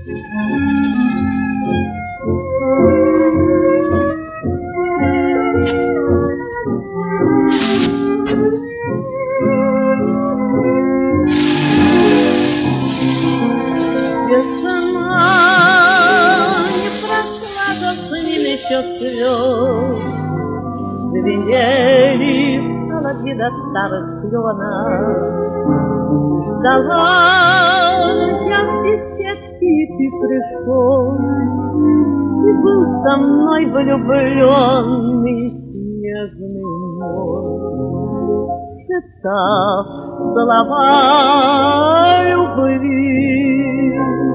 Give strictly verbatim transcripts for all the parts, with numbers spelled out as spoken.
Звенели соловьи до старых кленов. Ждала я в беседке, и ты пришел, и был со мной влюбленный снежный мой, шептав слова любви.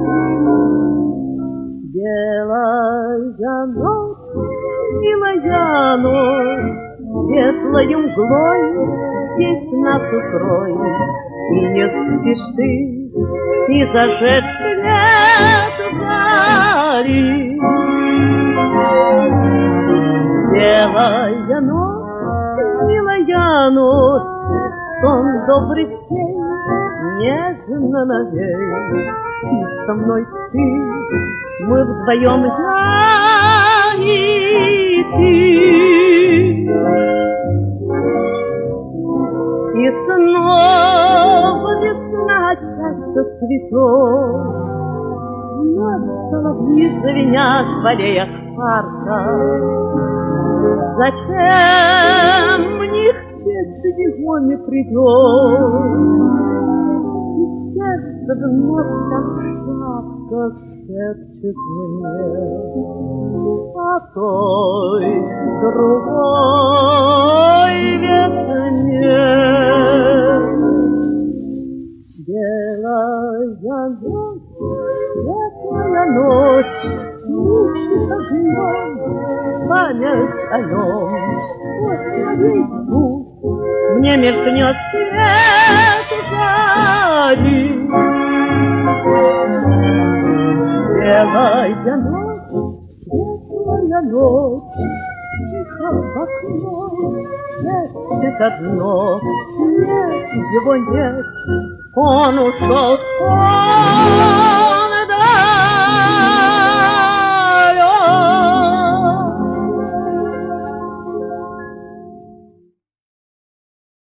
Белая ночь, милая ночь, светлою мглой здесь нас укрой, и не спеши, и зажечь свет зари. Белая ночь, милая ночь, сон добрый тень нежно навей, и со мной ты, мы вдвоем я и ты. И снова весна часто цветет, над соловьи звенят в аллеях парка. Зачем мне сердце его не придет, и сердце вновь так шапка шепчет мне о той другой весне. Белая ночь, светлая ночь, ищет огнем память о нем. Вот твоей путь мне мелькнет свет зари. Белая ночь, светлая ночь, тихо в окно шепчет одно: нет, его нет, он ушел.